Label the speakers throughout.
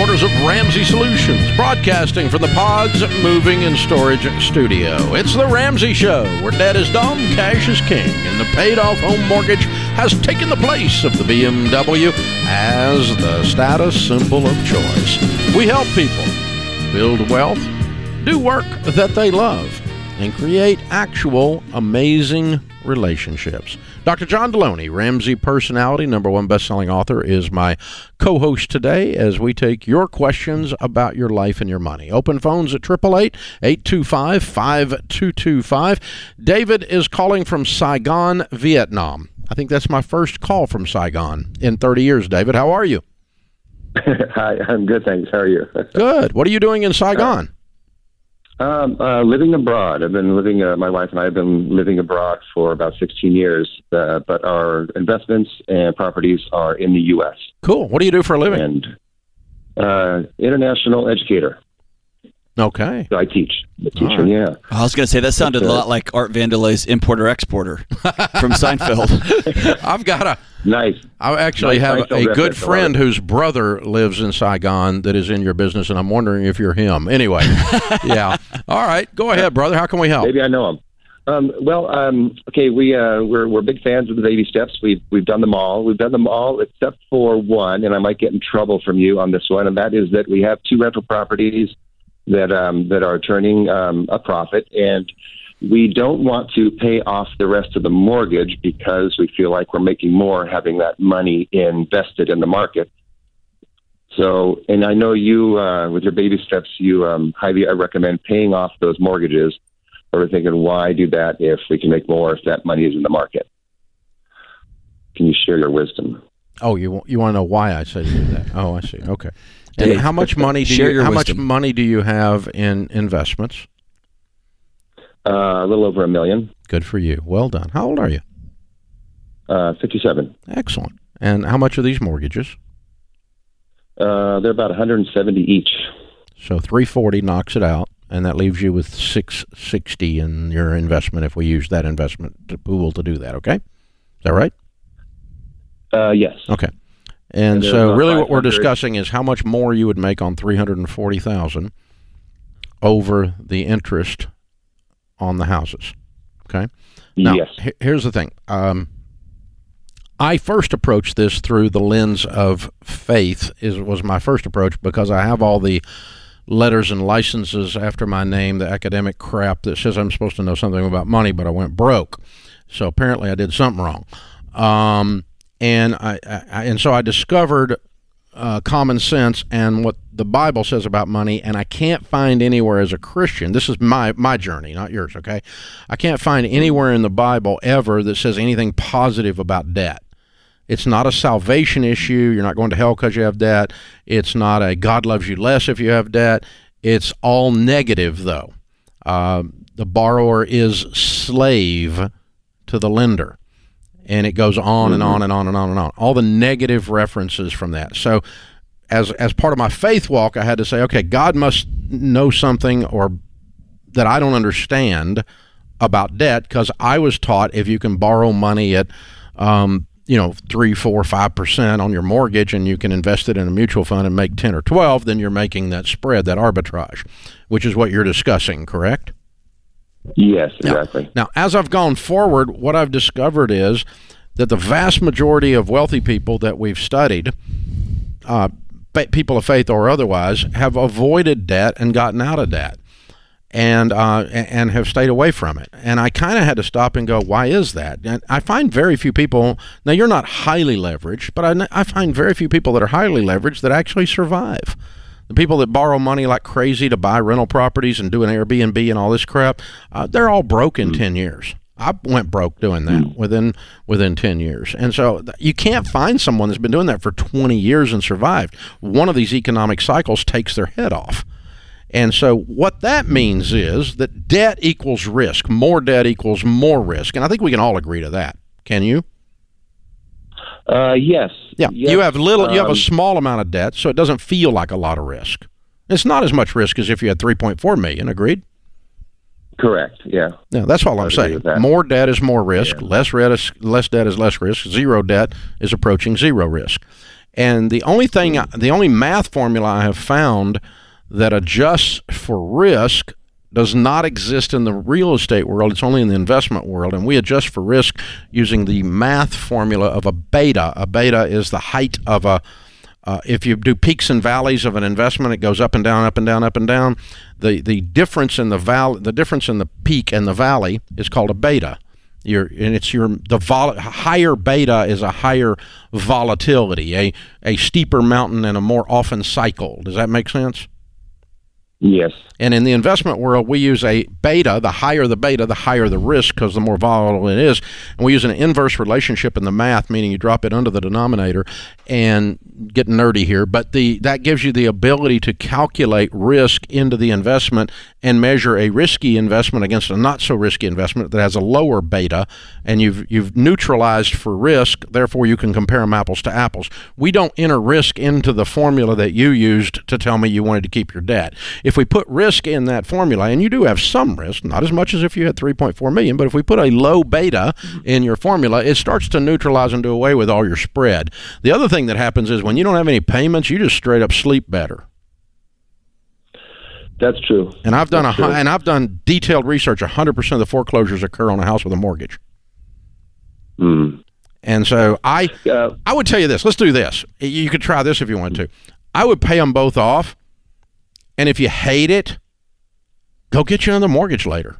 Speaker 1: headquarters of Ramsey Solutions, broadcasting from the Pods Moving and Storage Studio. It's the Ramsey Show, where debt is dumb, cash is king, and the paid-off home mortgage has taken the place of the BMW as the status symbol of choice. We help people build wealth, do work that they love, and create actual amazing relationships. Dr. John Deloney, Ramsey personality, #1 best-selling author, is my co-host today as we take your questions about your life and your money. Open phones at 888-825-5225. David is calling from Saigon, Vietnam. I think that's my first call from Saigon in 30 years. David, how are you?
Speaker 2: Hi, I'm good, thanks. How are you?
Speaker 1: Good. What are you doing in Saigon?
Speaker 2: Living abroad. I've been living, my wife and I have been living abroad for about 16 years, but our investments and properties are in the U.S.
Speaker 1: Cool. What do you do for a living?
Speaker 2: And international educator.
Speaker 1: Okay.
Speaker 2: So I teach. Teaching, yeah.
Speaker 3: I was going to say, that sounded a lot like Art Vandellay's Importer-Exporter from Seinfeld.
Speaker 2: Nice.
Speaker 1: I actually have a good friend whose brother lives in Saigon that is in your business, and I'm wondering if you're him. Anyway, yeah. All right. Go ahead, brother. How can we help?
Speaker 2: Maybe I know him. Okay, we're big fans of the baby steps. We've done them all. We've done them all except for one, and I might get in trouble from you on this one, and that is that we have 2 rental properties that are turning a profit, and we don't want to pay off the rest of the mortgage because we feel like we're making more having that money invested in the market. So, and I know you, with your baby steps, you highly recommend paying off those mortgages. But we're thinking, why do that if we can make more if that money is in the market? Can you share your wisdom?
Speaker 1: Oh, you want to know why I say do that? Oh, I see. Okay. And how much money much money do you have in investments?
Speaker 2: A little over $1 million.
Speaker 1: Good for you. Well done. How old are you?
Speaker 2: 57.
Speaker 1: Excellent. And how much are these mortgages?
Speaker 2: They're about 170 each.
Speaker 1: So 340 knocks it out, and that leaves you with 660 in your investment if we use that investment pool to do that. Okay, is that right?
Speaker 2: Yes.
Speaker 1: Okay. And so really what we're discussing is how much more you would make on $340,000 over the interest on the houses. Okay? Now,
Speaker 2: yes.
Speaker 1: Here's the thing. I first approached this through the lens of faith was my first approach because I have all the letters and licenses after my name, the academic crap that says I'm supposed to know something about money, but I went broke. So apparently I did something wrong. And so I discovered common sense and what the Bible says about money, and I can't find anywhere as a Christian. This is my journey, not yours, okay? I can't find anywhere in the Bible ever that says anything positive about debt. It's not a salvation issue. You're not going to hell because you have debt. It's not a God loves you less if you have debt. It's all negative, though. The borrower is slave to the lender. And it goes on and on and on and on and on. All the negative references from that. So as part of my faith walk, I had to say, okay, God must know something or that I don't understand about debt, because I was taught if you can borrow money at 3, 4, 5% on your mortgage and you can invest it in a mutual fund and make 10 or 12, then you're making that spread, that arbitrage, which is what you're discussing, correct?
Speaker 2: Yes, exactly.
Speaker 1: Now, as I've gone forward, what I've discovered is that the vast majority of wealthy people that we've studied, people of faith or otherwise, have avoided debt and gotten out of debt and have stayed away from it. And I kind of had to stop and go, why is that? And I find very few people, now you're not highly leveraged, but I find very few people that are highly leveraged that actually survive. The people that borrow money like crazy to buy rental properties and do an Airbnb and all this crap, they're all broke in 10 years. I went broke doing that within 10 years. And so you can't find someone that's been doing that for 20 years and survived. One of these economic cycles takes their head off. And so what that means is that debt equals risk. More debt equals more risk. And I think we can all agree to that. Can you?
Speaker 2: Yes.
Speaker 1: Yeah.
Speaker 2: Yes.
Speaker 1: You have a small amount of debt, so it doesn't feel like a lot of risk. It's not as much risk as if you had $3.4 million. Agreed?
Speaker 2: Correct. Yeah.
Speaker 1: Yeah. That's all I'm saying. More debt is more risk. Yeah. Less debt is less risk. Zero debt is approaching zero risk. And the only math formula I have found that adjusts for risk does not exist in the real estate world. It's only in the investment world, and we adjust for risk using the math formula of a beta. A beta is the height of a if you do peaks and valleys of an investment, it goes up and down, up and down, up and down. The difference in the difference in the peak and the valley is called a beta. Higher beta is a higher volatility, a steeper mountain and a more often cycle. Does that make sense?
Speaker 2: Yes.
Speaker 1: And in the investment world, we use a beta. The higher the risk, because the more volatile it is. And we use an inverse relationship in the math, meaning you drop it under the denominator, and get nerdy here. But that gives you the ability to calculate risk into the investment and measure a risky investment against a not so risky investment that has a lower beta, and you've neutralized for risk. Therefore, you can compare them apples to apples. We don't enter risk into the formula that you used to tell me you wanted to keep your debt. If we put risk in that formula, and you do have some risk, not as much as if you had $3.4 million, but if we put a low beta in your formula, it starts to neutralize and do away with all your spread. The other thing that happens is when you don't have any payments, you just straight up sleep better.
Speaker 2: That's true.
Speaker 1: And I've done detailed research. 100% of the foreclosures occur on a house with a mortgage. And so I would tell you this. Let's do this. You could try this if you wanted to. I would pay them both off. And if you hate it, go get you another mortgage later.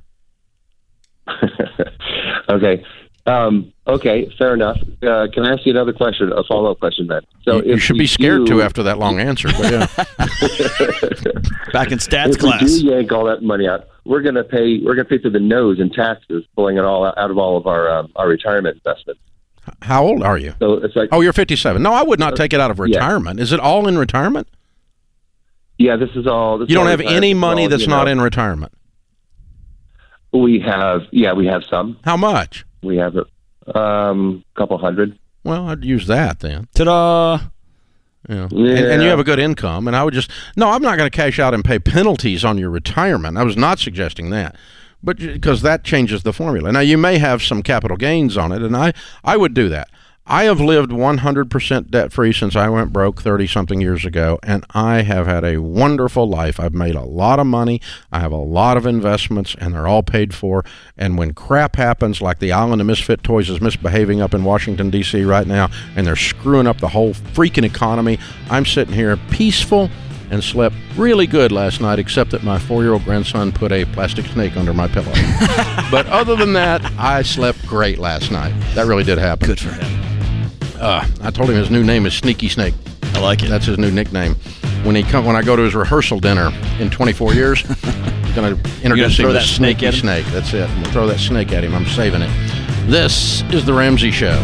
Speaker 2: Okay. Okay, fair enough. Can I ask you another question, a follow-up question then? So
Speaker 1: you should be scared to after that long answer. But yeah.
Speaker 3: Back in stats
Speaker 2: if
Speaker 3: class.
Speaker 2: If we do yank all that money out, we're going to pay through the nose in taxes, pulling it all out of all of our retirement investments.
Speaker 1: How old are you?
Speaker 2: So it's like,
Speaker 1: oh, you're 57. No, I would not take it out of retirement. Yeah. Is it all in retirement?
Speaker 2: Yeah, this is all.
Speaker 1: You don't have any money that's not in retirement?
Speaker 2: We have some.
Speaker 1: How much?
Speaker 2: We have a couple hundred.
Speaker 1: Well, I'd use that then.
Speaker 3: Ta-da!
Speaker 1: Yeah. And you have a good income, and I would I'm not going to cash out and pay penalties on your retirement. I was not suggesting that, but because that changes the formula. Now, you may have some capital gains on it, and I would do that. I have lived 100% debt-free since I went broke 30-something years ago, and I have had a wonderful life. I've made a lot of money. I have a lot of investments, and they're all paid for. And when crap happens, like the Island of Misfit Toys is misbehaving up in Washington, D.C. right now, and they're screwing up the whole freaking economy, I'm sitting here peaceful and slept really good last night, except that my 4-year-old grandson put a plastic snake under my pillow. But other than that, I slept great last night. That really did happen.
Speaker 3: Good for him.
Speaker 1: I told him his new name is Sneaky Snake.
Speaker 3: I like it.
Speaker 1: That's his new nickname. When I go to his rehearsal dinner in 24 years, I'm going to introduce him to Sneaky Snake. That's it. I'm going to throw that snake at him. I'm saving it. This is The Ramsey Show.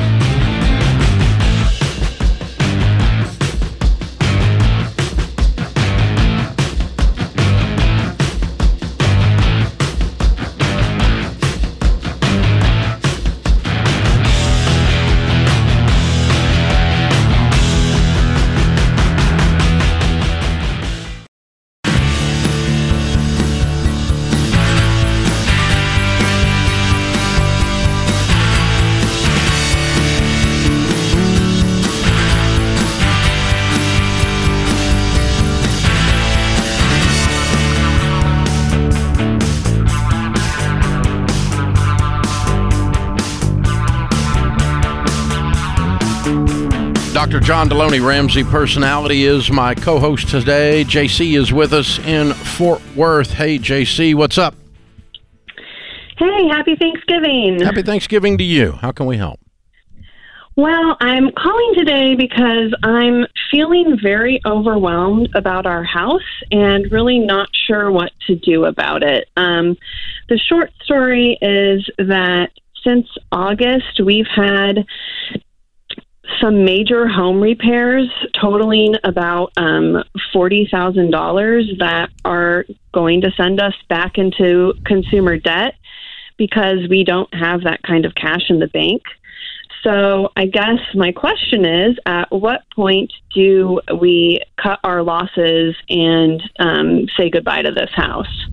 Speaker 1: Dr. John Deloney, Ramsey Personality, is my co-host today. JC is with us in Fort Worth. Hey, JC, what's up?
Speaker 4: Hey, happy Thanksgiving.
Speaker 1: Happy Thanksgiving to you. How can we help?
Speaker 4: Well, I'm calling today because I'm feeling very overwhelmed about our house and really not sure what to do about it. The short story is that since August, we've had some major home repairs totaling about $40,000 that are going to send us back into consumer debt because we don't have that kind of cash in the bank. So I guess my question is, at what point do we cut our losses and say goodbye to this house?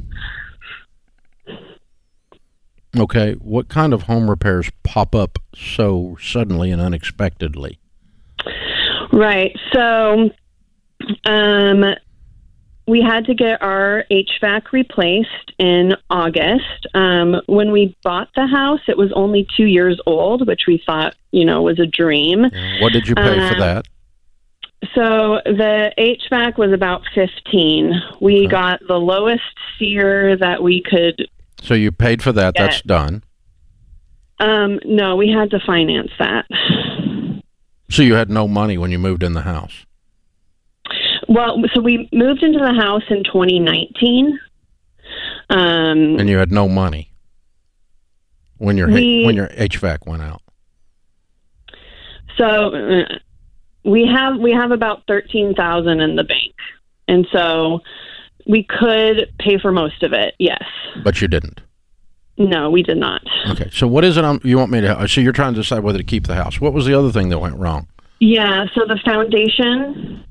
Speaker 1: Okay, what kind of home repairs pop up so suddenly and unexpectedly?
Speaker 4: Right. So, we had to get our HVAC replaced in August. When we bought the house, it was only 2 years old, which we thought, was a dream.
Speaker 1: What did you pay for that?
Speaker 4: So the HVAC was about $15,000. We got the lowest SEER that we could.
Speaker 1: So you paid for that. That's done.
Speaker 4: No, we had to finance that.
Speaker 1: So you had no money when you moved in the house?
Speaker 4: Well, so we moved into the house in 2019.
Speaker 1: And you had no money when your HVAC went out.
Speaker 4: So we have about $13,000 in the bank, and so we could pay for most of it. Yes,
Speaker 1: but you didn't.
Speaker 4: No, we did not.
Speaker 1: Okay, so what is it you want me to? So you're trying to decide whether to keep the house. What was the other thing that went wrong?
Speaker 4: Yeah, so the foundation.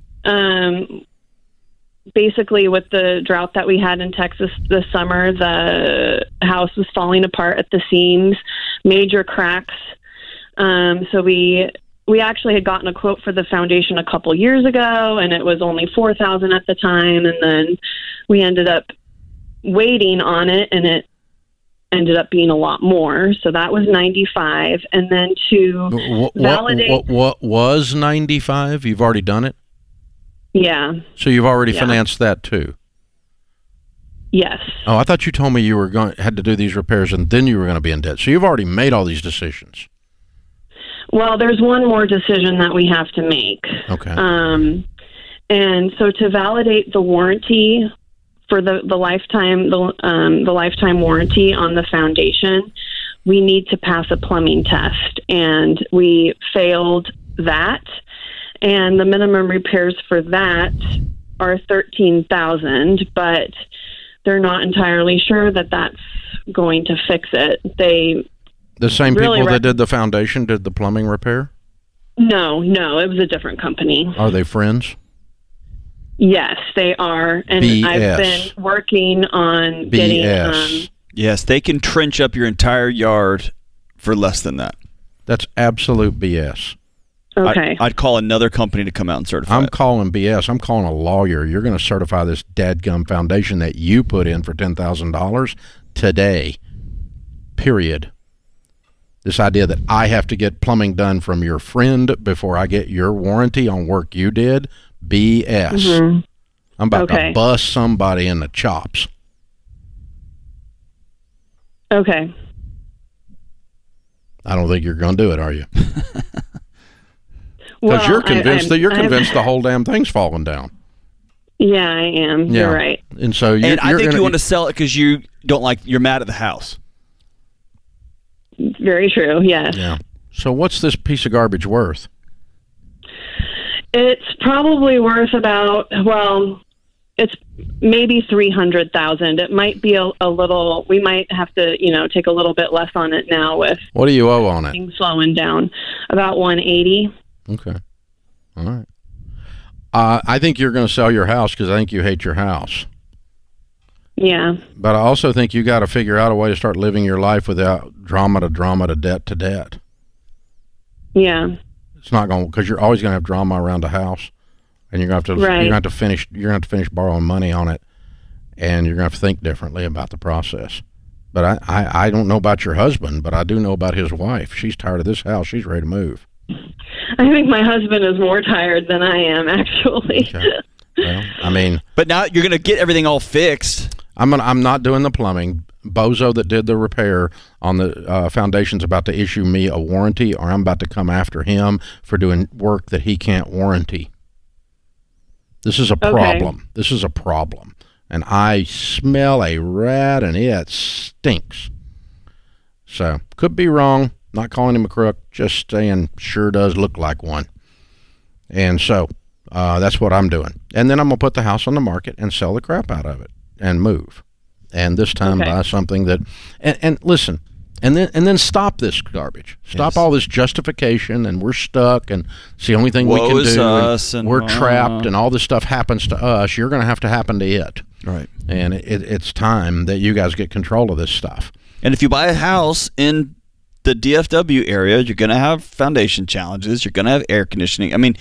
Speaker 4: Basically, with the drought that we had in Texas this summer, the house was falling apart at the seams, major cracks. So we actually had gotten a quote for the foundation a couple years ago, and it was only $4,000 at the time. And then we ended up waiting on it, and it ended up being a lot more. So that was $95,000. And then to validate,
Speaker 1: what was $95,000? You've already done it.
Speaker 4: Yeah.
Speaker 1: So you've already financed that too?
Speaker 4: Yes.
Speaker 1: Oh, I thought you told me you were had to do these repairs and then you were going to be in debt. So you've already made all these decisions.
Speaker 4: Well, there's one more decision that we have to make.
Speaker 1: Okay.
Speaker 4: And so to validate the warranty for the lifetime the lifetime warranty on the foundation, we need to pass a plumbing test, and we failed that. And the minimum repairs for that are $13,000, but they're not entirely sure that that's going to fix it.
Speaker 1: The same people that did the foundation did the plumbing repair?
Speaker 4: No, it was a different company.
Speaker 1: Are they friends?
Speaker 4: Yes, they are. And
Speaker 1: BS.
Speaker 4: I've been working on getting...
Speaker 3: yes, they can trench up your entire yard for less than that.
Speaker 1: That's absolute BS.
Speaker 4: Okay.
Speaker 3: I'd call another company to come out and certify
Speaker 1: I'm
Speaker 3: it.
Speaker 1: calling BS. I'm calling a lawyer. You're going to certify this dadgum foundation that you put in for $10,000 today, period. This idea that I have to get plumbing done from your friend before I get your warranty on work you did, BS. Mm-hmm. I'm about to bust somebody in the chops.
Speaker 4: Okay.
Speaker 1: I don't think you're going to do it, are you? Because you're convinced the whole damn thing's falling down.
Speaker 4: Yeah, I am. Yeah. You're right.
Speaker 1: And so
Speaker 3: I think you want to sell it because you're mad at the house.
Speaker 4: Very true. Yes.
Speaker 1: Yeah. So what's this piece of garbage worth?
Speaker 4: It's probably worth about, it's maybe $300,000. It might be a little. We might have to, take a little bit less on it now with.
Speaker 1: What do you owe on it?
Speaker 4: Things slowing down. About $180,000.
Speaker 1: Okay. All right. I think you're going to sell your house because I think you hate your house.
Speaker 4: Yeah.
Speaker 1: But I also think you got to figure out a way to start living your life without drama to debt to debt.
Speaker 4: Yeah.
Speaker 1: It's not going, because you're always going to have drama around a house, and you're going to have to finish borrowing money on it, and you're going to have to think differently about the process. But I don't know about your husband, but I do know about his wife. She's tired of this house. She's ready to move.
Speaker 4: I think my husband is more tired than I am, actually.
Speaker 1: Okay. Well,
Speaker 3: but now you're going to get everything all fixed.
Speaker 1: I'm not doing the plumbing. Bozo that did the repair on the foundation's about to issue me a warranty, or I'm about to come after him for doing work that he can't warranty. This is a problem. Okay. This is a problem. And I smell a rat, and it stinks. So, could be wrong. Not calling him a crook, just saying sure does look like one. And so that's what I'm doing. And then I'm going to put the house on the market and sell the crap out of it and move. And this time buy something that and listen, and then stop this garbage. Stop all this justification, and we're stuck, and it's the only thing we can do. And we're trapped, and all this stuff happens to us. You're going to have to happen to it.
Speaker 3: Right.
Speaker 1: And it's time that you guys get control of this stuff.
Speaker 3: And if you buy a house in the DFW area, you're going to have foundation challenges. You're going to have air conditioning.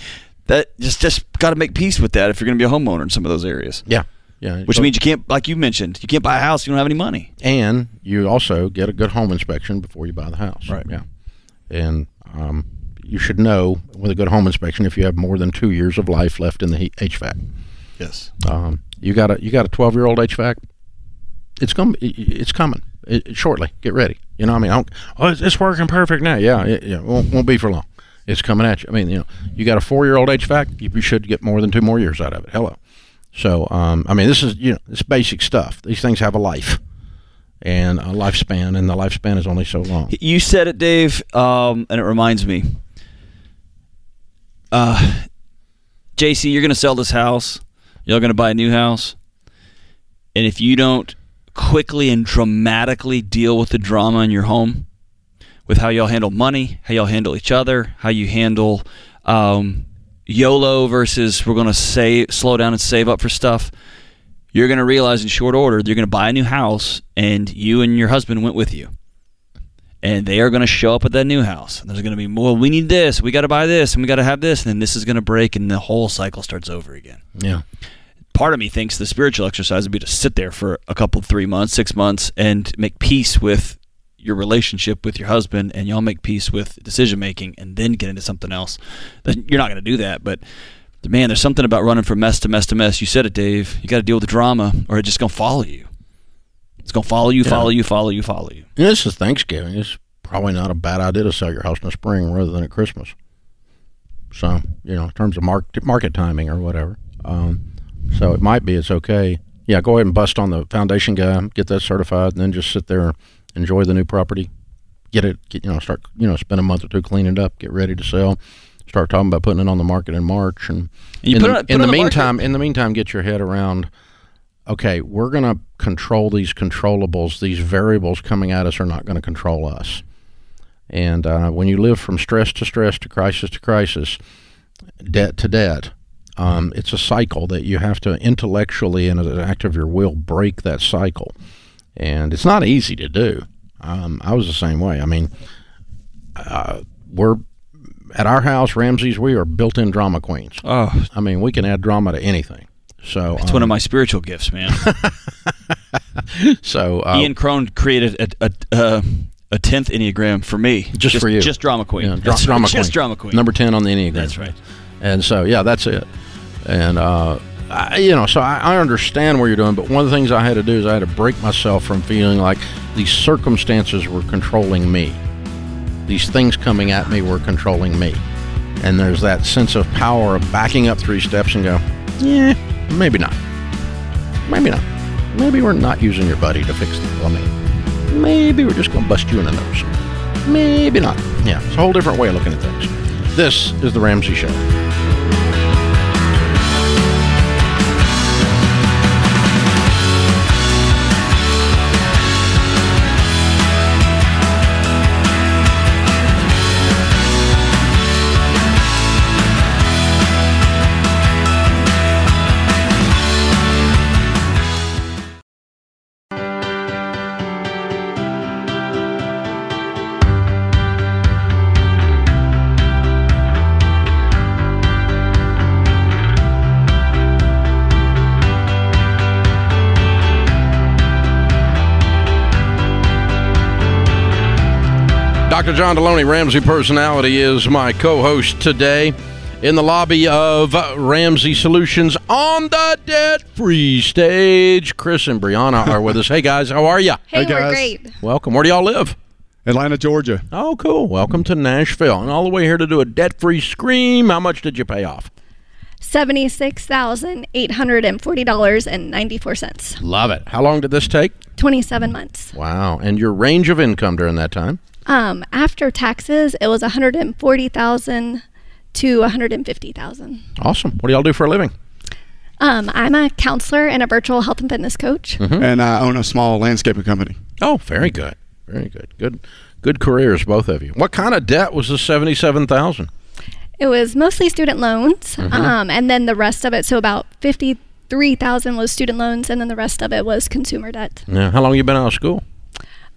Speaker 3: That just got to make peace with that if you're going to be a homeowner in some of those areas.
Speaker 1: Yeah.
Speaker 3: Which means you can't, like you mentioned, you can't buy a house if you don't have any money.
Speaker 1: And you also get a good home inspection before you buy the house.
Speaker 3: Right.
Speaker 1: Yeah. And you should know with a good home inspection if you have more than 2 years of life left in the HVAC.
Speaker 3: Yes.
Speaker 1: You got a 12-year-old HVAC. It's coming shortly. Get ready. You know, it's working perfect now. Yeah, it won't be for long. It's coming at you. I mean, you got a 4-year-old HVAC. You should get more than 2 more years out of it. Hello. So, this is it's basic stuff. These things have a life and a lifespan, and the lifespan is only so long.
Speaker 3: You said it, Dave, and it reminds me. JC, you're going to sell this house. You're going to buy a new house. And if you don't quickly and dramatically deal with the drama in your home, with how y'all handle money, how y'all handle each other, how you handle YOLO versus we're going to slow down and save up for stuff, you're going to realize in short order you're going to buy a new house, and you and your husband went with you. And they are going to show up at that new house. And there's going to be more, we need this, we got to buy this, and we got to have this, and then this is going to break, and the whole cycle starts over again.
Speaker 1: Yeah.
Speaker 3: Part of me thinks the spiritual exercise would be to sit there for a couple, 3 months, 6 months, and make peace with your relationship with your husband, and y'all make peace with decision making, and then get into something else. You're not going to do that, but man, there's something about running from mess to mess to mess. You said it, Dave. You got to deal with the drama, or it's just going to follow you. It's going to follow you, follow you, follow you, follow you.
Speaker 1: And this is Thanksgiving. It's probably not a bad idea to sell your house in the spring rather than at Christmas. So, in terms of market timing or whatever. So it might be, it's okay. Yeah, go ahead and bust on the foundation guy, get that certified, and then just sit there, enjoy the new property, start, spend a month or two cleaning it up, get ready to sell, start talking about putting it on the market in March. And in the meantime, get your head around, okay, we're going to control these controllables. These variables coming at us are not going to control us. And when you live from stress to crisis, debt to debt, it's a cycle that you have to intellectually and as an act of your will break that cycle. And it's not easy to do. I was the same way. I mean, we're at our house, Ramsey's, we are built-in drama queens.
Speaker 3: Oh,
Speaker 1: I mean, we can add drama to anything. So
Speaker 3: it's one of my spiritual gifts, man.
Speaker 1: So
Speaker 3: Ian Crone created a 10th Enneagram for me,
Speaker 1: just for you,
Speaker 3: just drama queen.
Speaker 1: Yeah, drama queen.
Speaker 3: Just drama queen.
Speaker 1: Number 10 on the Enneagram.
Speaker 3: That's right.
Speaker 1: And so, yeah, that's it. And so I understand what you're doing, but one of the things I had to do is I had to break myself from feeling like these circumstances were controlling me. These things coming at me were controlling me. And there's that sense of power of backing up 3 steps and go, yeah, maybe not. Maybe not. Maybe we're not using your buddy to fix the plumbing. Maybe we're just going to bust you in the nose. Maybe not. Yeah, it's a whole different way of looking at things. This is The Ramsey Show. Dr. John Deloney, Ramsey Personality, is my co-host today in the lobby of Ramsey Solutions on the debt-free stage. Chris and Brianna are with us. Hey, guys, how are you?
Speaker 5: Hey,
Speaker 6: guys.
Speaker 5: We're great.
Speaker 1: Welcome. Where do y'all live?
Speaker 6: Atlanta, Georgia.
Speaker 1: Oh, cool. Welcome to Nashville. And all the way here to do a debt-free scream. How much did you pay off?
Speaker 5: $76,840.94.
Speaker 1: Love it. How long did this take?
Speaker 5: 27 months.
Speaker 1: Wow. And your range of income during that time?
Speaker 5: After taxes, it was $140,000 to $150,000.
Speaker 1: Awesome. What do y'all do for a living?
Speaker 5: I'm a counselor and a virtual health and fitness coach.
Speaker 1: Mm-hmm.
Speaker 6: And I own a small landscaping company.
Speaker 1: Oh, very good. Very good. Good careers, both of you. What kind of debt was the $77,000?
Speaker 5: It was mostly student loans, and then the rest of it, so about $53,000 was student loans, and then the rest of it was consumer debt.
Speaker 1: Yeah. How long have you been out of school?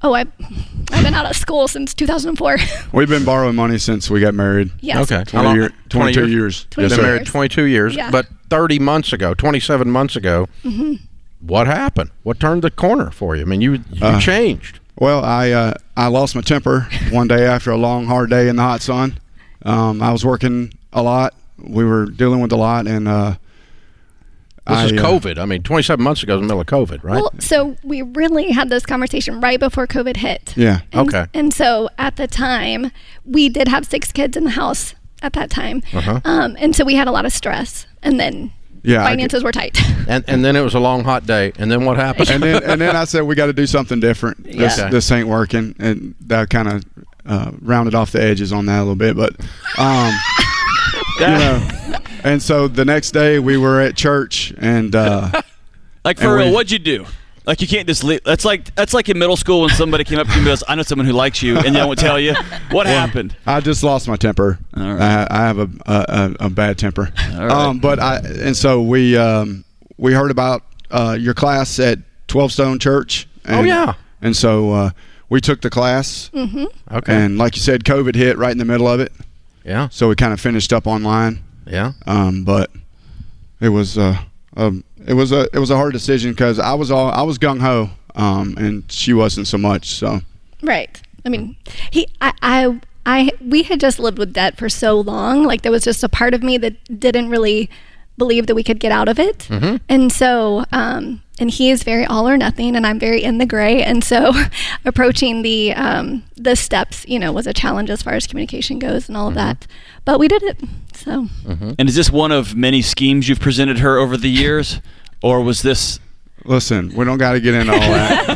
Speaker 5: Oh, I've been out of school since 2004.
Speaker 6: We've been borrowing money since we got married.
Speaker 5: Yes.
Speaker 1: Okay.
Speaker 6: 22 years.
Speaker 1: You've
Speaker 6: Yes,
Speaker 1: been
Speaker 6: sir.
Speaker 1: married 22 years,
Speaker 5: Yeah.
Speaker 1: but 30 months ago, 27 months ago, what happened? What turned the corner for you? I mean, you changed.
Speaker 6: Well, I lost my temper one day after a long, hard day in the hot sun. I was working a lot. We were dealing with a lot, and
Speaker 1: This is COVID. I mean, 27 months ago was in the middle of COVID, right?
Speaker 5: Well, so we really had this conversation right before COVID hit.
Speaker 6: Yeah.
Speaker 5: And,
Speaker 1: Okay.
Speaker 5: And so at the time, we did have 6 kids in the house at that time. And so we had a lot of stress. And then finances were tight.
Speaker 1: And then it was a long, hot day. And then what happened?
Speaker 6: and then I said we got to do something different. This,
Speaker 1: Okay.
Speaker 6: this ain't working, and that kind of rounded off the edges on that a little bit. But you know, and so the next day we were at church, and
Speaker 3: Like, for real, what'd you do? Like, you can't just leave. That's like in middle school when somebody came up to you and goes, I know someone who likes you, and they won't tell you. What happened?
Speaker 6: I just lost my temper.
Speaker 3: All right.
Speaker 6: I have a bad temper.
Speaker 3: All right.
Speaker 6: So we heard about your class at 12 Stone Church. And,
Speaker 1: Oh, yeah.
Speaker 6: And so we took the class.
Speaker 1: Okay.
Speaker 6: And like you said, COVID hit right in the middle of it.
Speaker 1: Yeah.
Speaker 6: So we kind of finished up online.
Speaker 1: Yeah.
Speaker 6: But it was a hard decision because I was gung ho, and she wasn't so much. So
Speaker 5: Right. I mean, we had just lived with debt for so long. Like, there was just a part of me that didn't really believe that we could get out of it. And so, and he is very all or nothing, and I'm very in the gray. And so approaching the steps, was a challenge as far as communication goes and all of that. But we did it. So.
Speaker 3: And is this one of many schemes you've presented her over the years? Or was this...
Speaker 6: Listen, we don't got to get into all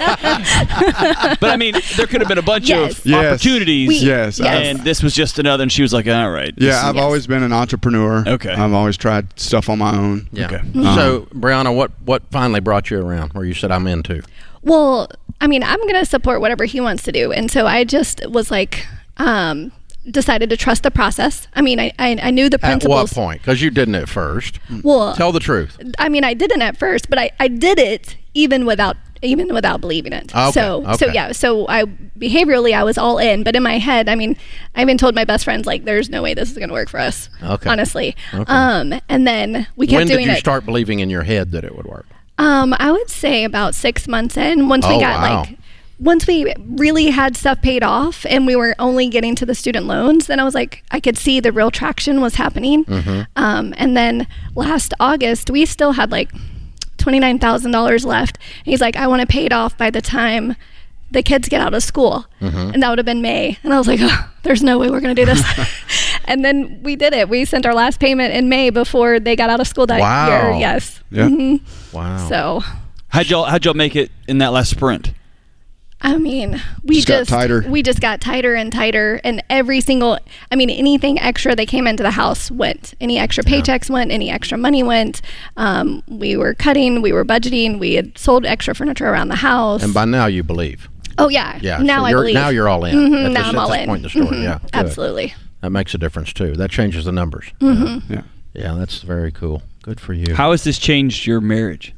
Speaker 6: that.
Speaker 3: But I mean, there could have been a bunch
Speaker 5: Yes.
Speaker 3: of opportunities.
Speaker 6: Yes.
Speaker 3: And this was just another, and she was like, all right.
Speaker 6: Yeah, I've always been an entrepreneur.
Speaker 3: Okay.
Speaker 6: I've always tried stuff on my own.
Speaker 1: Yeah.
Speaker 3: Okay.
Speaker 1: So, Brianna, what finally brought you around where you said I'm into?
Speaker 5: Well, I mean, I'm going to support whatever he wants to do. And so I just was like, decided to trust the process. I mean, I knew the principles.
Speaker 1: At what point? Because you didn't at first.
Speaker 5: Well,
Speaker 1: Tell the truth.
Speaker 5: I mean, I didn't at first, but I did it even without believing it.
Speaker 1: Okay,
Speaker 5: So
Speaker 1: okay.
Speaker 5: so I behaviorally I was all in, but in my head, I mean, I even told my best friends, like, there's no way this is going to work for us.
Speaker 1: Okay.
Speaker 5: Honestly.
Speaker 1: Okay.
Speaker 5: And then we kept
Speaker 1: When
Speaker 5: doing
Speaker 1: did you
Speaker 5: it.
Speaker 1: start believing in your head that it would work?
Speaker 5: I would say about 6 months in, once we
Speaker 1: Oh,
Speaker 5: got
Speaker 1: wow.
Speaker 5: once we really had stuff paid off and we were only getting to the student loans, then I was like, I could see the real traction was happening. And then last August, we still had like $29,000 left. And he's like, I want to pay it off by the time the kids get out of school. And that would have been May. And I was like, oh, there's no way we're going to do this. And then we did it. We sent our last payment in May before they got out of school that
Speaker 1: Wow.
Speaker 5: year. Yes.
Speaker 6: Yeah.
Speaker 1: Wow.
Speaker 5: So,
Speaker 3: How'd y'all make it in that last sprint?
Speaker 5: I mean, we
Speaker 6: Just got tighter.
Speaker 5: We just got tighter and tighter, and anything extra that came into the house went. Any extra paychecks went. Any extra money went. We were cutting. We were budgeting. We had sold extra furniture around the house.
Speaker 1: And by now you believe.
Speaker 5: Oh yeah.
Speaker 1: Yeah.
Speaker 5: Now
Speaker 1: so
Speaker 5: I
Speaker 1: you're,
Speaker 5: believe.
Speaker 1: Now you're all in.
Speaker 5: Mhm, now I'm all
Speaker 1: this
Speaker 5: in.
Speaker 1: point in the story.
Speaker 5: Mhm,
Speaker 1: Yeah. Good.
Speaker 5: absolutely.
Speaker 1: That makes a difference too. That changes the numbers.
Speaker 6: Yeah.
Speaker 1: Yeah, that's very cool. Good for you.
Speaker 3: How has this changed your marriage?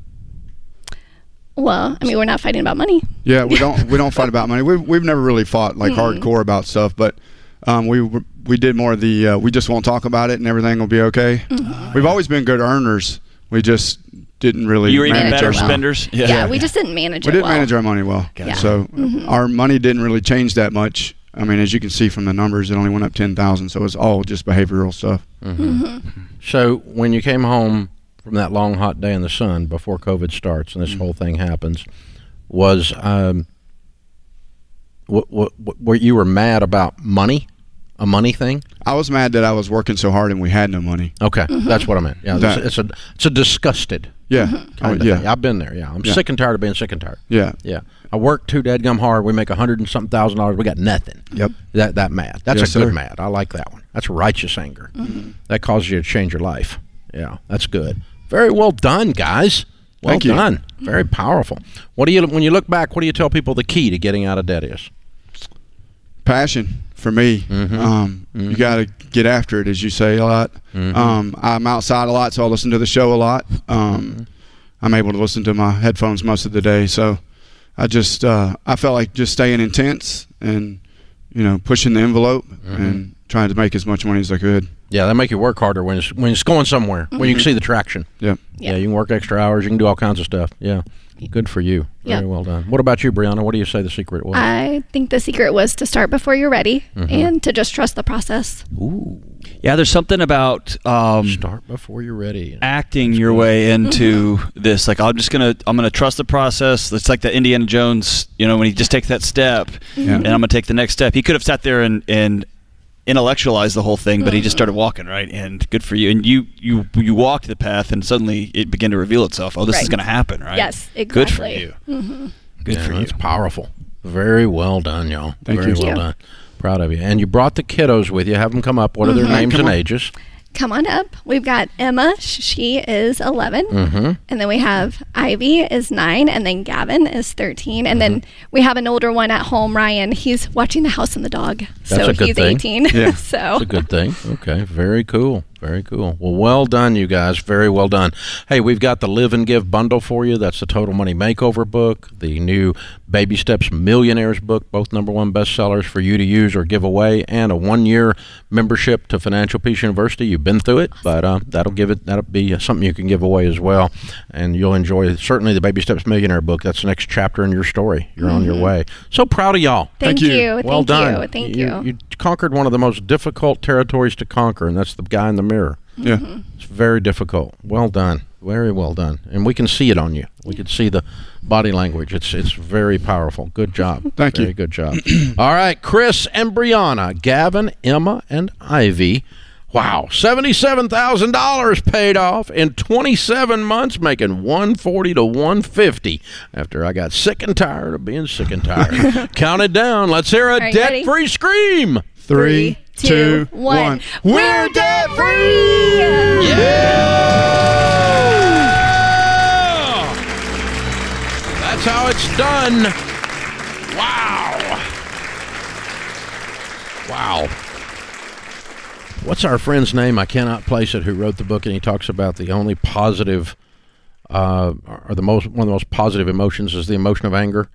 Speaker 5: Well, I mean, we're not fighting about money.
Speaker 6: Yeah, we don't fight about money. We've never really fought like hardcore about stuff, but we did more of the we just won't talk about it and everything will be okay. We've always been good earners. We just didn't really.
Speaker 3: You were even
Speaker 5: manage
Speaker 3: better
Speaker 5: it well.
Speaker 3: spenders?
Speaker 5: Yeah, we just didn't manage
Speaker 6: We
Speaker 5: it
Speaker 6: didn't
Speaker 5: well.
Speaker 6: manage our money well,
Speaker 5: Gotcha.
Speaker 6: so our money didn't really change that much. I mean, as you can see from the numbers, it only went up 10,000. So it's all just behavioral stuff.
Speaker 1: So when you came home from that long hot day in the sun before COVID starts and this whole thing happens, was what you were mad about money, a money thing?
Speaker 6: I was mad that I was working so hard and we had no money.
Speaker 1: Okay, that's what I meant. Yeah,
Speaker 6: That-
Speaker 1: it's a disgusted
Speaker 6: Yeah,
Speaker 1: kind of
Speaker 6: yeah,
Speaker 1: thing. I've been there. Yeah, I'm
Speaker 6: Yeah.
Speaker 1: sick and tired of being sick and tired.
Speaker 6: yeah.
Speaker 1: Yeah, I work too dadgum hard. We make $100 and something $1,000. We got nothing.
Speaker 6: Yep.
Speaker 1: That mad. That's
Speaker 6: Yes,
Speaker 1: a good
Speaker 6: sir.
Speaker 1: mad. I like that one. That's righteous anger. That causes you to change your life. Yeah, that's good. Very well done, guys. Well
Speaker 6: Thank you.
Speaker 1: done. Very powerful. When you look back, what do you tell people the key to getting out of debt is?
Speaker 6: Passion for me. You got to get after it, as you say a lot. I'm outside a lot, so I listen to the show a lot. I'm able to listen to my headphones most of the day, so I felt like just staying intense and, pushing the envelope and trying to make as much money as I could.
Speaker 1: Yeah, that make you work harder when it's going somewhere, when you can see the traction.
Speaker 6: Yeah.
Speaker 1: Yeah, you can work extra hours. You can do all kinds of stuff. Yeah. Good for you. Very well done. What about you, Brianna? What do you say the secret was?
Speaker 5: I think the secret was to start before you're ready and to just trust the process.
Speaker 1: Ooh.
Speaker 3: Yeah, there's something about
Speaker 1: start before you're ready.
Speaker 3: Acting your way into this. Like, I'm gonna trust the process. It's like the Indiana Jones, when he just takes that step, and I'm gonna take the next step. He could have sat there and intellectualized the whole thing, but he just started walking, right? And good for you. And you walked the path, and suddenly it began to reveal itself. Oh, this is going to happen, right?
Speaker 5: Yes, exactly.
Speaker 3: Good for you. Good for you.
Speaker 1: It's powerful. Very well done, y'all.
Speaker 6: Thank
Speaker 1: Very
Speaker 6: you.
Speaker 1: well done. Proud of you. And you brought the kiddos with you. Have them come up. What are their names and ages?
Speaker 5: Come on up. We've got Emma. She is 11. And then we have Ivy is 9. And then Gavin is 13. And then we have an older one at home, Ryan. He's watching The House and the Dog.
Speaker 1: That's a good
Speaker 5: he's
Speaker 1: thing.
Speaker 5: 18.
Speaker 6: Yeah.
Speaker 5: So
Speaker 1: That's a good thing. Okay. Very cool. Very cool. Well done, you guys. Very well done. Hey, we've got the Live and Give bundle for you. That's the Total Money Makeover book, the new Baby Steps Millionaires book, both #1 bestsellers for you to use or give away, and a 1-year membership to Financial Peace University. You've been through it, but that'll be something you can give away as well, and you'll enjoy certainly the Baby Steps Millionaire book. That's the next chapter in your story. You're on your way. So proud of y'all.
Speaker 5: Thank you.
Speaker 1: Well done.
Speaker 5: Thank you.
Speaker 1: You conquered one of the most difficult territories to conquer, and that's the guy in the mirror.
Speaker 6: Yeah.
Speaker 1: It's very difficult. Well done. Very well done. And we can see it on you. We can see the body language. It's very powerful. Good job.
Speaker 6: Thank you.
Speaker 1: Very good job. All right, Chris and Brianna, Gavin, Emma, and Ivy. Wow, $77,000 paid off in 27 months, making $140 to $150 after I got sick and tired of being sick and tired. Count it down. Let's hear a debt-free scream.
Speaker 6: 3, 2, 1.
Speaker 5: We're debt free.
Speaker 1: Yeah! That's how it's done. Wow. What's our friend's name? I cannot place it. Who wrote the book? And he talks about the only positive, one of the most positive emotions is the emotion of anger.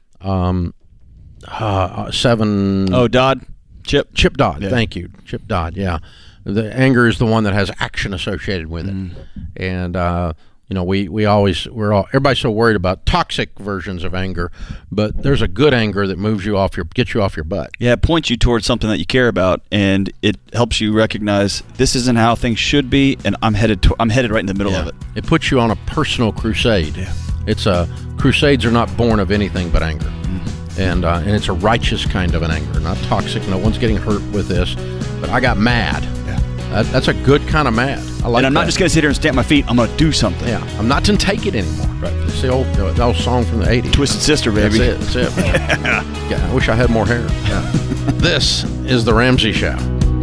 Speaker 3: Dodd.
Speaker 1: Chip Dodd.
Speaker 3: Yeah.
Speaker 1: Thank you, Chip Dodd. Yeah, the anger is the one that has action associated with it, and everybody's so worried about toxic versions of anger, but there's a good anger that gets you off your butt.
Speaker 3: Yeah, it points you towards something that you care about, and it helps you recognize this isn't how things should be, and I'm headed right in the middle of it.
Speaker 1: It puts you on a personal crusade. Yeah. Crusades are not born of anything but anger. And it's a righteous kind of an anger, not toxic. No one's getting hurt with this, but I got mad. Yeah, that's a good kind of mad. I like.
Speaker 3: And I'm not just going to sit here and stamp my feet. I'm going to do something.
Speaker 1: Yeah, I'm not to take it anymore. Right. It's the old song from the '80s.
Speaker 3: Twisted Sister, baby.
Speaker 1: That's it. Yeah, I wish I had more hair. Yeah. This is the Ramsey Show.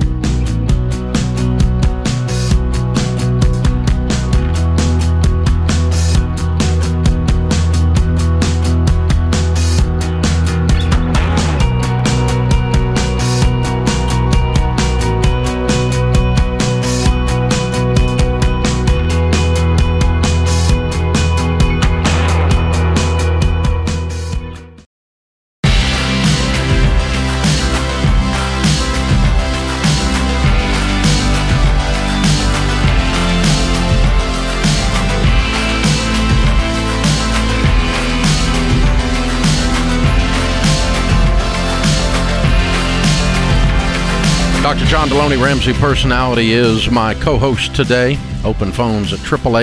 Speaker 1: Dr. John Deloney, Ramsey Personality, is my co-host today. Open phones at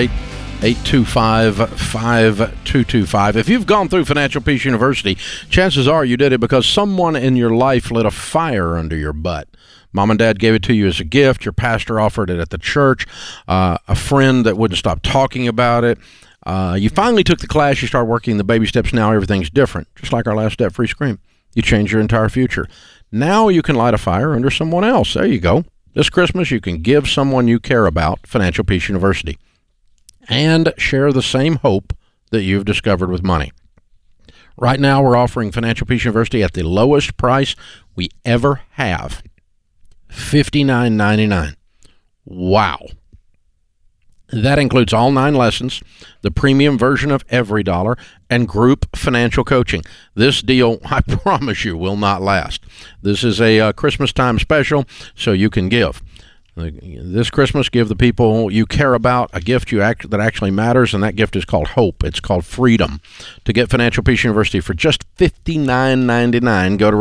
Speaker 1: 888-825-5225. If you've gone through Financial Peace University, chances are you did it because someone in your life lit a fire under your butt. Mom and Dad gave it to you as a gift. Your pastor offered it at the church. A friend that wouldn't stop talking about it. You finally took the class. You start working the baby steps. Now everything's different, just like our last debt-free scream. You change your entire future. Now you can light a fire under someone else. There you go. This Christmas, you can give someone you care about Financial Peace University and share the same hope that you've discovered with money. Right now, we're offering Financial Peace University at the lowest price we ever have, $59.99. Wow. That includes all 9 lessons, the premium version of Every Dollar, and group financial coaching. This deal, I promise you, will not last. This is a Christmas time special, so you can give. This Christmas, give the people you care about a gift that actually matters, and that gift is called hope. It's called freedom. To get Financial Peace University for just $59.99, go to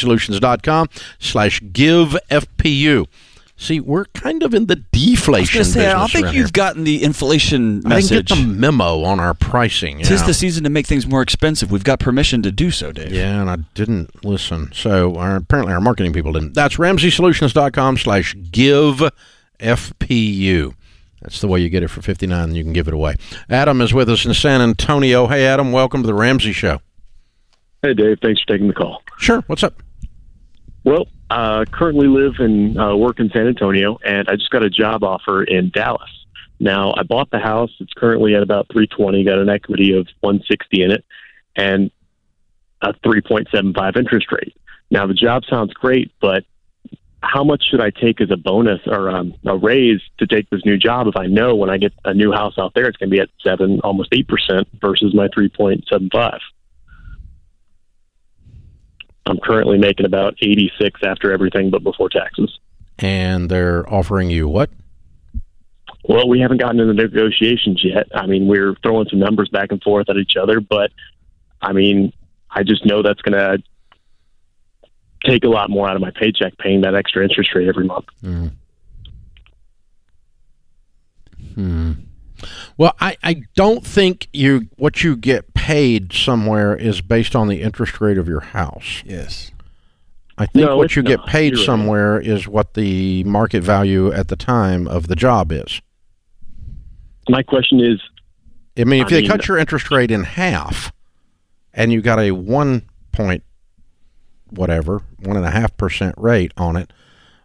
Speaker 1: RamseySolutions.com/GiveFPU. See, we're kind of in the deflation business.
Speaker 3: I don't think you've gotten the inflation message.
Speaker 1: I didn't get the memo on our pricing.
Speaker 3: Tis the season to make things more expensive. We've got permission to do so, Dave.
Speaker 1: Yeah, and I didn't listen. So apparently our marketing people didn't. That's RamseySolutions.com/GiveFPU. That's the way you get it for $59, and you can give it away. Adam is with us in San Antonio. Hey, Adam, welcome to the Ramsey Show.
Speaker 7: Hey, Dave. Thanks for taking the call.
Speaker 1: Sure. What's up?
Speaker 7: Well, currently live and work in San Antonio, and I just got a job offer in Dallas. Now, I bought the house. It's currently at about $320, got an equity of $160 in it, and a 3.75 interest rate. Now, the job sounds great, but how much should I take as a bonus or a raise to take this new job if I know when I get a new house out there it's going to be at 7, almost 8% versus my 3.75? I'm currently making about 86 after everything but before taxes.
Speaker 1: And they're offering you what?
Speaker 7: Well, we haven't gotten into negotiations yet. I mean, we're throwing some numbers back and forth at each other, but I mean, I just know that's going to take a lot more out of my paycheck paying that extra interest rate every month.
Speaker 1: Well, I don't think what you get paid somewhere is based on the interest rate of your house.
Speaker 3: Yes.
Speaker 1: I think what you get paid somewhere is what the market value at the time of the job is.
Speaker 7: My question is,
Speaker 1: I mean, if they cut your interest rate in half and you got a 1.5% rate on it,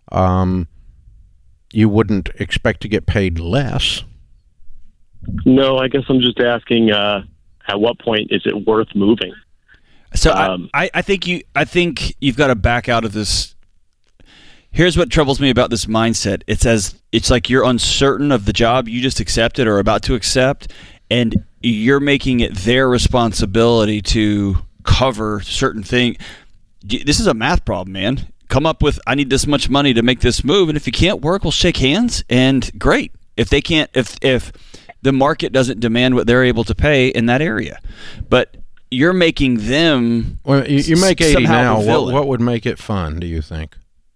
Speaker 1: you wouldn't expect to get paid less.
Speaker 7: No, I guess I'm just asking, at what point is it worth moving?
Speaker 3: So I think you've got to back out of this. Here's what troubles me about this mindset. It's like you're uncertain of the job you just accepted or about to accept, and you're making it their responsibility to cover certain things. This is a math problem, man. Come up with, I need this much money to make this move, and if you can't work, we'll shake hands, and great. If they can't, if the market doesn't demand what they're able to pay in that area. But you're making them.
Speaker 1: Well, you make 80 now. What would make it fun, do you think?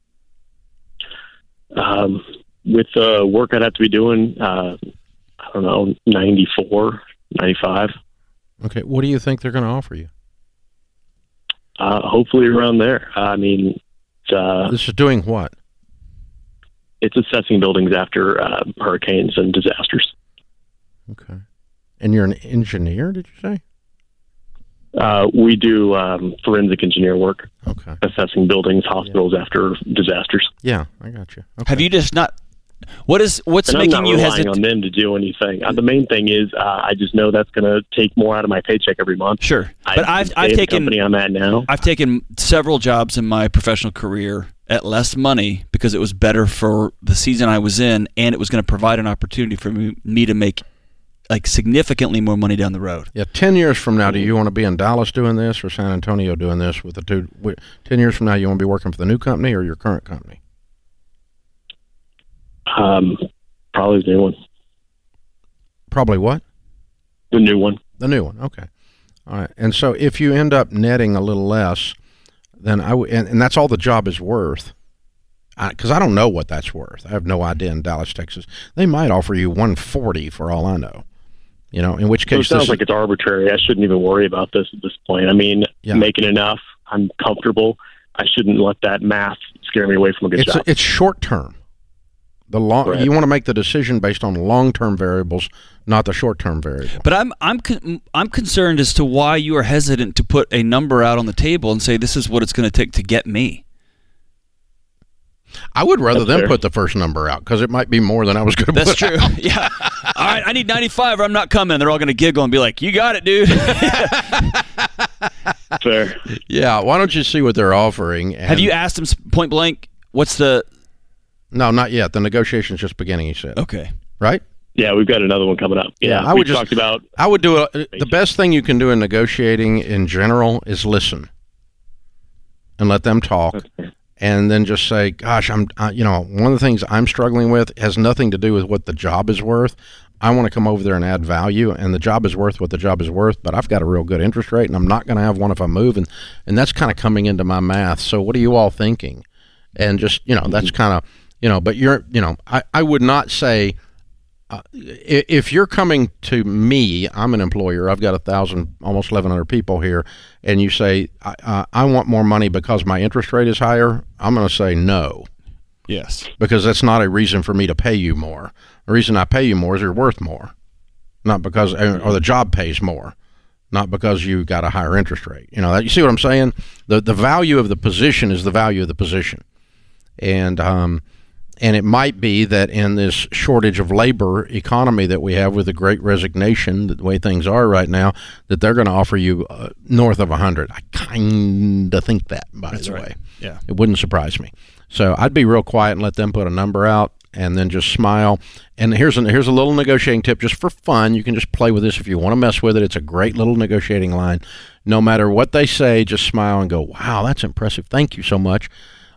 Speaker 7: With the work I'd have to be doing, I don't know, 94, 95.
Speaker 1: Okay. What do you think they're going to offer you?
Speaker 7: Hopefully around there. I mean,
Speaker 1: this is doing what?
Speaker 7: It's assessing buildings after hurricanes and disasters.
Speaker 1: Okay. And you're an engineer, did you say?
Speaker 7: We do forensic engineer work.
Speaker 1: Okay.
Speaker 7: Assessing buildings, hospitals after disasters.
Speaker 1: Yeah, I got you. Okay.
Speaker 3: Have you just not? What's making you hesitant?
Speaker 7: I'm not relying on them to do anything. The main thing is, I just know that's going to take more out of my paycheck every month.
Speaker 3: Sure, but I've taken
Speaker 7: company I'm at now.
Speaker 3: I've taken several jobs in my professional career at less money because it was better for the season I was in, and it was going to provide an opportunity for me to make like significantly more money down the road.
Speaker 1: Yeah, 10 years from now, do you want to be in Dallas doing this or San Antonio doing this with the two? 10 years from now, you want to be working for the new company or your current company?
Speaker 7: Probably the new one.
Speaker 1: Probably what?
Speaker 7: The new one.
Speaker 1: The new one. Okay. All right. And so if you end up netting a little less, then and that's all the job is worth. Because I don't know what that's worth. I have no idea in Dallas, Texas. They might offer you $140 for all I know. You know, in which case,
Speaker 7: it sounds like it's arbitrary. I shouldn't even worry about this at this point. I mean, making enough, I'm comfortable. I shouldn't let that math scare me away from a good job.
Speaker 1: It's short term.
Speaker 7: Right.
Speaker 1: You want to make the decision based on long-term variables, not the short-term variable.
Speaker 3: But I'm concerned as to why you are hesitant to put a number out on the table and say this is what it's going to take to get me.
Speaker 1: I would rather them put the first number out because it might be more than I was going to put out.
Speaker 3: That's true. Yeah. All right, I need 95 or I'm not coming. They're all going to giggle and be like, you got it, dude.
Speaker 7: Fair.
Speaker 1: Yeah, why don't you see what they're offering?
Speaker 3: Have you asked them point blank, what's the...
Speaker 1: No, not yet. The negotiation's just beginning, he said.
Speaker 3: Okay.
Speaker 1: Right?
Speaker 7: Yeah, we've got another one coming up.
Speaker 1: Yeah,
Speaker 7: we talked about.
Speaker 1: I would do the best thing you can do in negotiating in general is listen and let them talk, and then just say, "Gosh, one of the things I'm struggling with has nothing to do with what the job is worth. I want to come over there and add value, and the job is worth what the job is worth, but I've got a real good interest rate, and I'm not going to have one if I move, and that's kind of coming into my math. So what are you all thinking?" And just, that's kind of, but I would not say, if you're coming to me, I'm an employer, I've got 1,000, almost 1,100 people here, and you say, I want more money because my interest rate is higher, I'm going to say no.
Speaker 3: Yes.
Speaker 1: Because that's not a reason for me to pay you more. The reason I pay you more is you're worth more. Not because, or the job pays more. Not because you got a higher interest rate. You see what I'm saying? The value of the position is the value of the position. And it might be that in this shortage of labor economy that we have with the Great Resignation, the way things are right now, that they're going to offer you north of 100. I kind of think that, by the way.
Speaker 3: Yeah.
Speaker 1: It wouldn't surprise me. So I'd be real quiet and let them put a number out and then just smile. And here's a little negotiating tip just for fun. You can just play with this if you want to mess with it. It's a great little negotiating line. No matter what they say, just smile and go, "Wow, that's impressive. Thank you so much.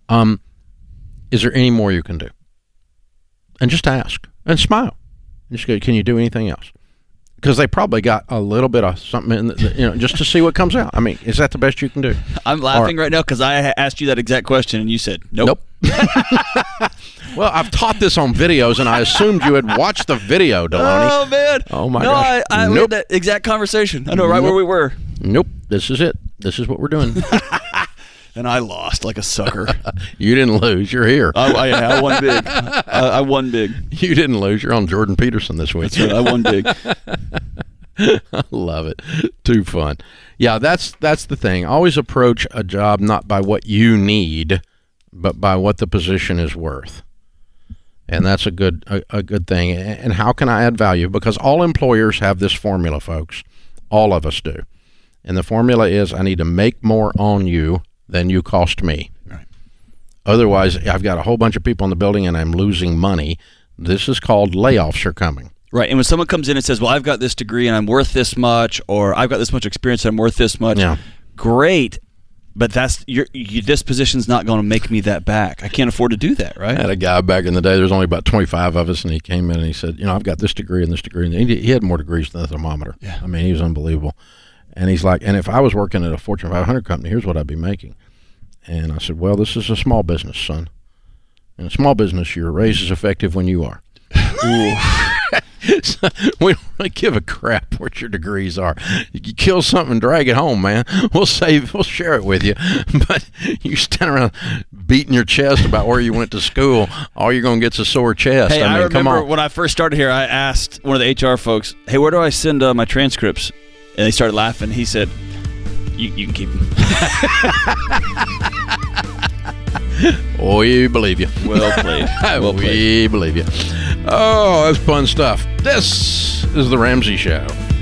Speaker 1: Is there any more you can do?" And just ask and smile. Just go, "Can you do anything else?" Because they probably got a little bit of something in just to see what comes out. I mean, is that the best you can do?
Speaker 3: I'm laughing right now because I asked you that exact question and you said nope.
Speaker 1: Well, I've taught this on videos, and I assumed you had watched the video, Deloney.
Speaker 3: Oh man!
Speaker 1: Oh my gosh!
Speaker 3: I we had that exact conversation. I know right where we were.
Speaker 1: Nope. This is it. This is what we're doing.
Speaker 3: And I lost like a sucker.
Speaker 1: You didn't lose. You're here.
Speaker 3: I won big. I won big.
Speaker 1: You didn't lose. You're on Jordan Peterson this week.
Speaker 3: That's right. I won big.
Speaker 1: I love it. Too fun. Yeah, that's the thing. Always approach a job not by what you need, but by what the position is worth. And that's a good thing. And how can I add value? Because all employers have this formula, folks. All of us do. And the formula is I need to make more on you than you cost me.
Speaker 3: Right.
Speaker 1: Otherwise, I've got a whole bunch of people in the building and I'm losing money. This is called layoffs are coming.
Speaker 3: Right. And when someone comes in and says, "Well, I've got this degree and I'm worth this much," or "I've got this much experience and I'm worth this much," great. But this position's not going to make me that back. I can't afford to do that, right?
Speaker 1: I had a guy back in the day. There's only about 25 of us, and he came in and he said, "I've got this degree and this degree." And he had more degrees than the thermometer.
Speaker 3: Yeah.
Speaker 1: I mean, he was unbelievable. And he's like, "And if I was working at a Fortune 500 company, here's what I'd be making." And I said, "Well, this is a small business, son. In a small business, your raise is effective when you are." So we don't really give a crap what your degrees are. You kill something and drag it home, man. We'll share it with you. But you stand around beating your chest about where you went to school, all you're going to get's a sore chest.
Speaker 3: Hey, I remember when I first started here, I asked one of the HR folks, "Hey, where do I send my transcripts?" And they started laughing. He said, You can keep them."
Speaker 1: We believe you.
Speaker 3: Well played. Well played.
Speaker 1: We believe you. Oh, that's fun stuff. This is The Ramsey Show.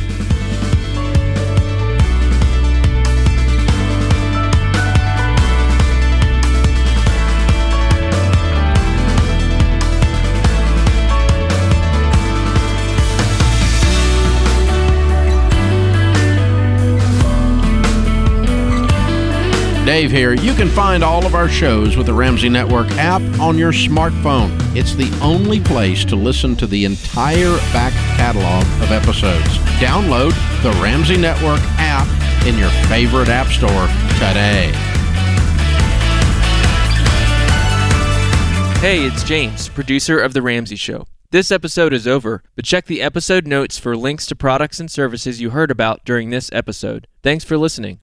Speaker 1: Dave here. You can find all of our shows with the Ramsey Network app on your smartphone. It's the only place to listen to the entire back catalog of episodes. Download the Ramsey Network app in your favorite app store today.
Speaker 8: Hey, it's James, producer of The Ramsey Show. This episode is over, but check the episode notes for links to products and services you heard about during this episode. Thanks for listening.